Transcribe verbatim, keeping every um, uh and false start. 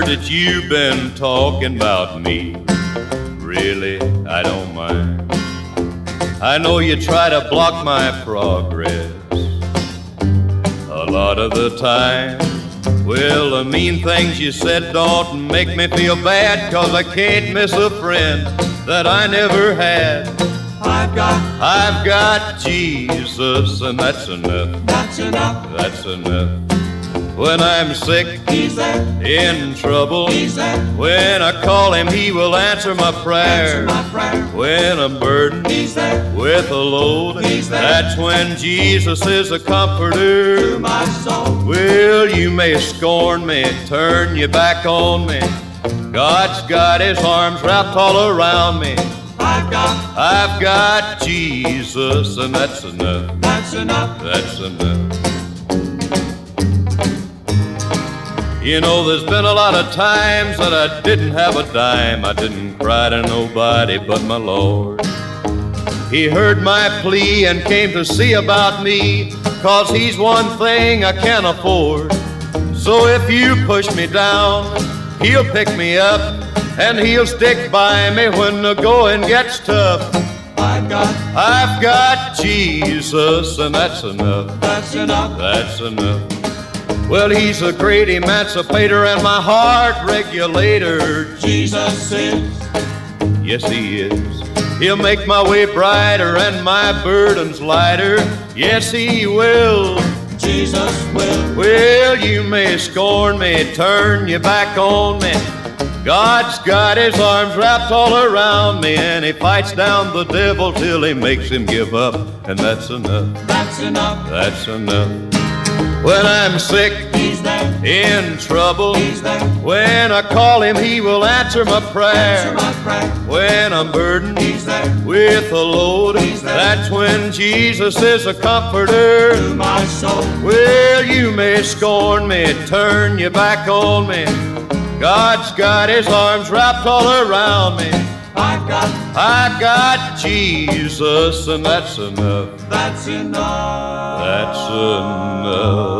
that you've been talking about me. Really, I don't mind. I know you try to block my progress a lot of the time. Well, the mean things you said don't make me feel bad, 'cause I can't miss a friend that I never had. I've got, I've got Jesus, and that's enough. that's enough. That's enough. When I'm sick, He's there, in trouble, He's there. when I call Him, He will answer my Answer prayer. my prayer. When I'm burdened He's there, with a load, He's there. that's when Jesus is a to comforter. my soul. Well, you may scorn me, turn your back on me. God's got His arms wrapped all around me. I've got, I've got Jesus, and that's enough. that's enough. That's enough. You know, there's been a lot of times that I didn't have a dime. I didn't cry to nobody but my Lord. He heard my plea and came to see about me, 'cause He's one thing I can't afford. So if you push me down, He'll pick me up, and He'll stick by me when the going gets tough. I've got, I've got Jesus, and that's enough. that's enough. That's enough. Well, He's a great emancipator and my heart regulator. Jesus is, Yes, He is. He'll make my way brighter and my burdens lighter. Yes, He will. Jesus will. Well, you may scorn me, turn your back on me. God's got His arms wrapped all around me, and He fights down the devil till He makes him give up. And that's enough. That's enough. That's enough. When I'm sick, He's there, in trouble, He's there. when I call Him, He will answer my Answer prayer. my prayer. When I'm burdened He's there, with a load, He's there. that's when Jesus is a comforter. to my soul. Well, you may scorn me, turn your back on me. God's got His arms wrapped all around me. I've got, I got Jesus, and that's enough. that's enough. That's enough.